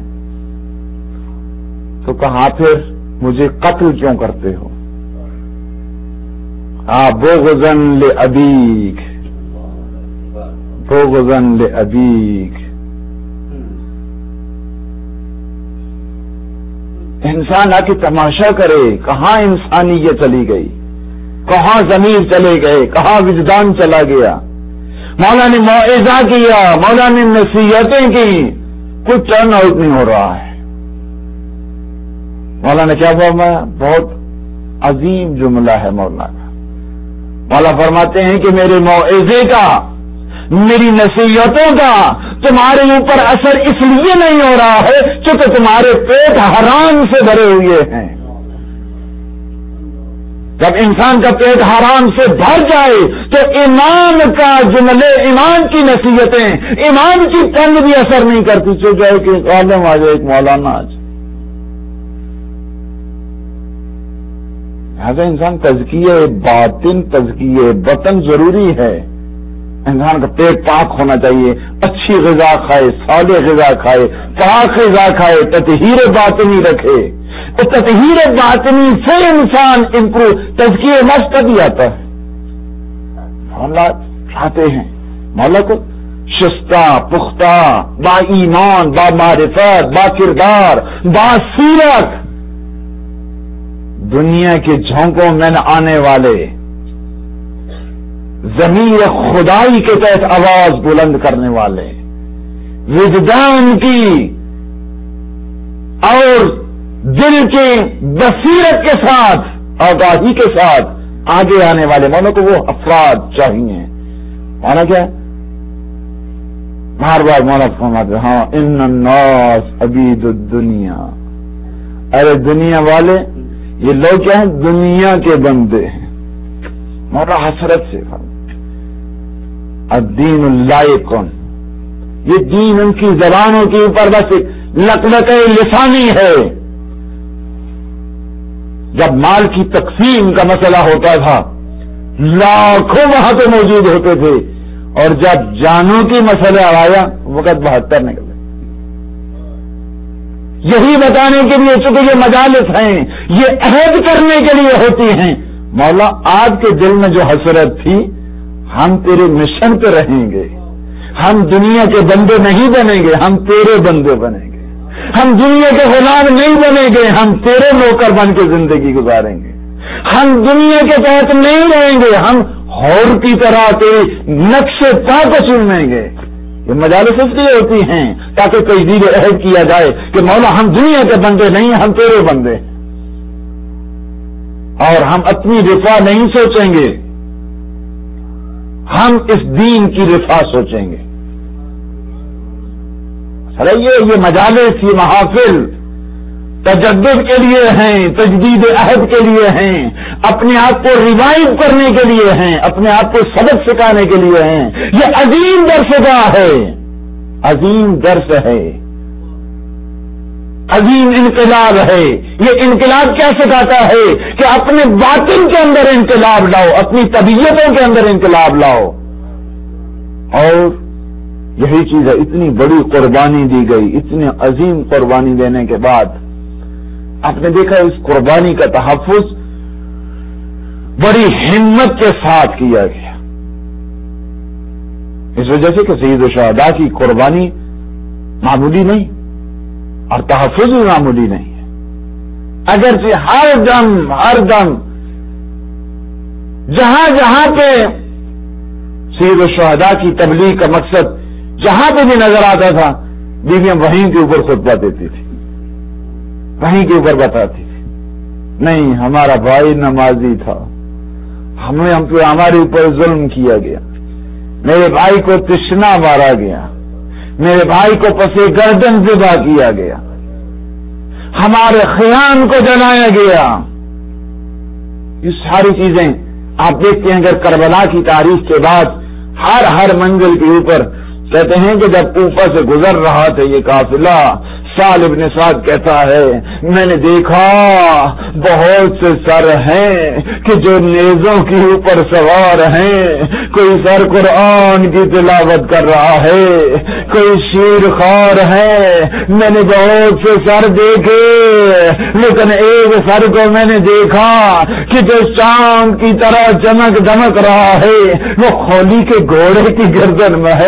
تو کہا پھر مجھے قتل کیوں کرتے ہو؟ بغضاً لأبیک، بغضاً لأبیک۔ انسان آ کے تماشا کرے کہاں انسانیت چلی گئی، کہاں ضمیر چلے گئے، کہاں وجدان چلا گیا۔ مولا نے موعظہ کیا، مولا نے نصیحتیں کی، کچھ ٹرن آؤٹ نہیں ہو رہا ہے۔ مولا نے کیا فرمایا؟ بہت عظیم جملہ ہے مولا کا۔ مولا فرماتے ہیں کہ میرے موعظے کا، میری نصیحتوں کا تمہارے اوپر اثر اس لیے نہیں ہو رہا ہے کیونکہ تمہارے پیٹ حرام سے بھرے ہوئے ہیں۔ جب انسان کا پیٹ حرام سے بھر جائے تو ایمان کا جملے، ایمان کی نصیحتیں، ایمان کی تنگ بھی اثر نہیں کرتی۔ چل جائے کہ ایک عالم آ جائے، ایک مولانا آ جائے، لہذا انسان تزکیہ باطن، تزکیہ بطن ضروری ہے۔ انسان کا پیٹ پاک ہونا چاہیے، اچھی غذا کھائے، صالح غذا کھائے، پاک غذا کھائے، تطہیر باطنی رکھے۔ تو تطہیر باطنی سے انسان تزکیہ نفس تک ہی آتا ہے۔ مولا چاہتے ہیں مولا کو شستہ، پختہ، با ایمان، با معرفت، با کردار، با سیرت، دنیا کے جھونکوں میں نہ آنے والے، ضمیر خدائی کے تحت آواز بلند کرنے والے، وجدان کی اور دل کے بصیرت کے ساتھ، آگاہی کے ساتھ آگے آنے والے مولا کو وہ افراد چاہیے۔ مانا کیا؟ بار بار مولا فرماتے ہاں ان الناس عبید الدنیا، ارے دنیا والے یہ لوگ کیا ہیں؟ دنیا کے بندے ہیں۔ مولا حسرت سے الدین اللائقن، یہ دین ان کی زبانوں کے اوپر بس ایک لقلقہ لسانی ہے۔ جب مال کی تقسیم کا مسئلہ ہوتا تھا لاکھوں وہاں پہ موجود ہوتے تھے، اور جب جانوں کی مسئلہ آیا وقت 72 نکلے۔ یہی بتانے کے لیے چونکہ یہ مجالس ہیں، یہ عہد کرنے کے لیے ہوتی ہیں۔ مولا آپ کے دل میں جو حسرت تھی، ہم تیرے مشن پہ رہیں گے، ہم دنیا کے بندے نہیں بنیں گے، ہم تیرے بندے بنیں گے، ہم دنیا کے غلام نہیں بنیں گے، ہم تیرے نوکر بن کے زندگی گزاریں گے، ہم دنیا کے تحت نہیں رہیں گے، ہم حور کی طرح تیرے نقش پا کو چنیں گے۔ یہ مجالس اس لیے ہوتی ہیں تاکہ تجدید عہد کیا جائے کہ مولا ہم دنیا کے بندے نہیں، ہم تیرے بندے، اور ہم اپنی رفا نہیں سوچیں گے، ہم اس دین کی رفا سوچیں گے۔ یہ مجالس، یہ محافل تجدد کے لیے ہیں، تجدید عہد کے لیے ہیں، اپنے آپ کو ریوائو کرنے کے لیے ہیں، اپنے آپ کو سبق سکھانے کے لیے ہیں۔ یہ عظیم درس گاہ ہے، عظیم درس ہے، عظیم انقلاب ہے۔ یہ انقلاب کیا سکھاتا ہے کہ اپنے باطن کے اندر انقلاب لاؤ، اپنی طبیعتوں کے اندر انقلاب لاؤ۔ اور یہی چیز ہے، اتنی بڑی قربانی دی گئی، اتنی عظیم قربانی دینے کے بعد آپ نے دیکھا اس قربانی کا تحفظ بڑی ہمت کے ساتھ کیا گیا، اس وجہ سے کہ سید الشہداء کی قربانی معمولی نہیں اور تحفظ بھی معمولی نہیں ہے۔ اگرچہ ہر دم جہاں جہاں پہ سید الشہداء کی تبلیغ کا مقصد جہاں پہ بھی نظر آتا تھا، بیویاں وہیں کے اوپر خطبہ دیتی تھی، وہیں کے اوپر بتاتی تھی نہیں ہمارا بھائی نمازی تھا، ہمارے اوپر ظلم کیا گیا، میرے بھائی کو تشنا مارا گیا، میرے بھائی کو پسے گردن ذبح کیا گیا، ہمارے خیام کو جلایا گیا۔ یہ ساری چیزیں آپ دیکھتے ہیں اگر کربلا کی تاریخ کے بعد ہر منزل کے اوپر کہتے ہیں کہ جب اوپر سے گزر رہا تھا یہ قافلہ، سال ابن سعد کہتا ہے میں نے دیکھا بہت سے سر ہیں کہ جو نیزوں کے اوپر سوار ہیں، کوئی سر قرآن کی تلاوت کر رہا ہے، کوئی شیر خوار ہے۔ میں نے بہت سے سر دیکھے لیکن ایک سر کو میں نے دیکھا کہ جو چاند کی طرح چمک دمک رہا ہے، وہ خولی کے گھوڑے کی گردن میں ہے۔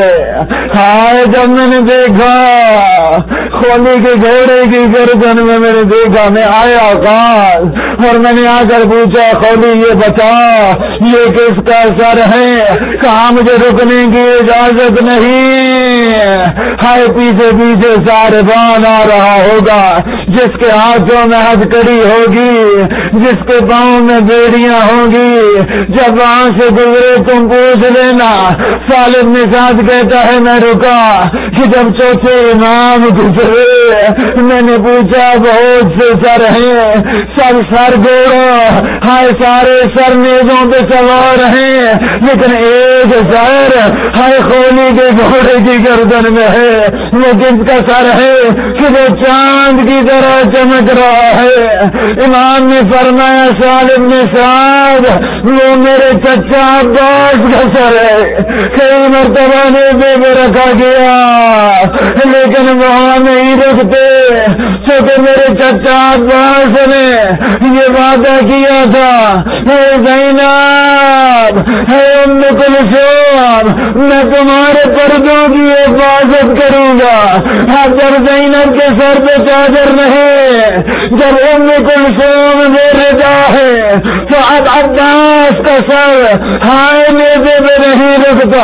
ہائے جب میں نے دیکھا خولی کے گھوڑے کی گردن میں نے دیکھا، میں آیا آقا اور میں نے آ کر پوچھا خولی یہ بتا یہ کس کا سر ہے؟ کہاں مجھے رکنے کی اجازت نہیں۔ ہائے پیچھے پیچھے ساربان آ رہا ہوگا، جس کے ہاتھوں میں ہتھکڑی ہوگی، جس کے پاؤں میں بیڑیاں ہوں گی، جب وہاں سے گزرے تم پوچھ لینا۔ سالم نے ساتھ کہتا ہے میں رکا کہ جب چوتھے امام گزرے میں نے پوچھا بہت سے سر ہیں، سب سر گوڑا، ہائے سارے سر نیزوں پہ سوار ہیں، لیکن ایک سر ہائے خولی کے گھوڑے کی گردن میں ہے۔ وہ کس کا سر ہے کہ وہ چاند کی طرح چمک رہا ہے؟ امام نے فرمایا سالم نے ساتھ وہ میرے چچا عباس کا سر ہے۔ کئی مرتبہ نیزے پہ رکھا گیا لیکن وہاں نہیں رکتے، کیونکہ میرے چچا عباس نے یہ وعدہ کیا تھا اے زینب اے ام کلثوم میں تمہارے پردوں کی حفاظت کروں گا۔ اب جب زینب کے سر پہ چادر نہیں، جب ام کلثوم میں رضا ہے تو اب عباس کا سر ہائے نیزے پہ نہیں رکھتا۔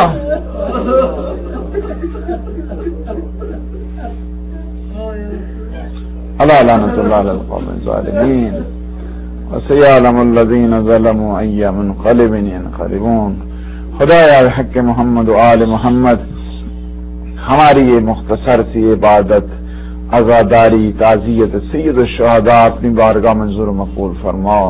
اللہ لعنت اللہ علی القوم الظالمین وسيعلم الذين ظلموا أي منقلب ينقلبون۔ خدایا حق محمد و آل محمد ہماری یہ مختصر سی عبادت عزاداری تعزیت سید الشہداء اپنی بارگاہ منظور و مقبول فرماؤ۔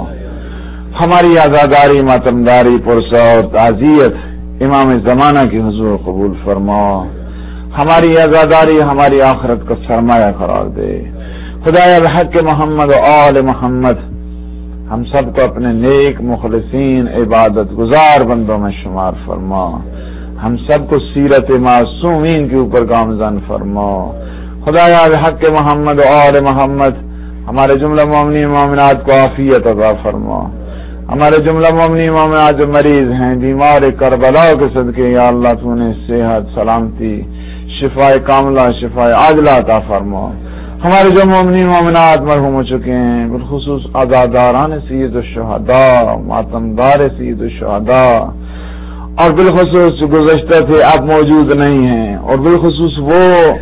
ہماری عزاداری ماتمداری پرسہ اور تعزیت امام زمانہ کی حضور قبول فرماؤ۔ ہماری عزاداری ہماری آخرت کا سرمایہ قرار دے۔ خدایا بحق محمد و آل محمد ہم سب کو اپنے نیک مخلصین عبادت گزار بندوں میں شمار فرما۔ ہم سب کو سیرت معصومین کے اوپر گامزن فرما۔ خدایا بحق محمد و آل محمد ہمارے جملہ مومنین مومنات کو عافیت عطا فرما۔ ہمارے جملہ مومنین مومنات جو مریض ہیں، بیمار کربلا کے صدقے یا اللہ تو نے صحت سلامتی شفاء کاملہ شفاء عاجلہ عطا فرما۔ ہمارے جو مومنین مومنات مرحوم ہو چکے ہیں، بالخصوص عزاداران سید الشہداء ماتمدار سید الشہداء، اور بالخصوص گزشتہ تھے اب موجود نہیں ہیں، اور بالخصوص وہ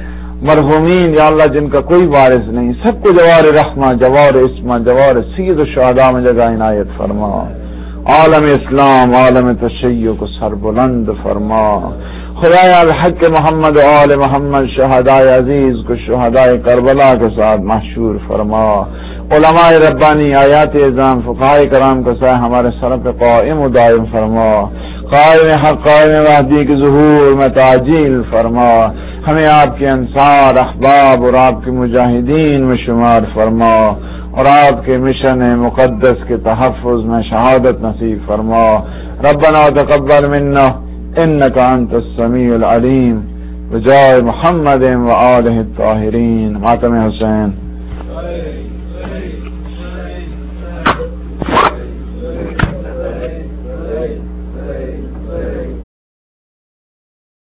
مرحومین یا اللہ جن کا کوئی وارث نہیں، سب کو جوار رحمہ جوار اسمہ جوار سید الشہداء میں جگہ عنایت فرما۔ عالم اسلام عالم تشیع کو سر بلند فرما۔ خدایا الحق محمد و آل محمد شہداء عزیز کو شہداء کربلا کے ساتھ محشور فرما۔ علماء ربانی آیات اعظام فقہاء کرام کا سایہ ہمارے سر پہ قائم و دائم فرما۔ قائم حق قائم وحدی کی ظہور میں تعجیل فرما۔ ہمیں آپ کے انصار احباب اور آپ کے مجاہدین میں شمار فرما، اور آپ کے مشن مقدس کے تحفظ میں شہادت نصیب فرما۔ ربنا تقبل منا انك انت السميع العليم بجاه محمد وآله الطاهرين۔ ماتم حسین۔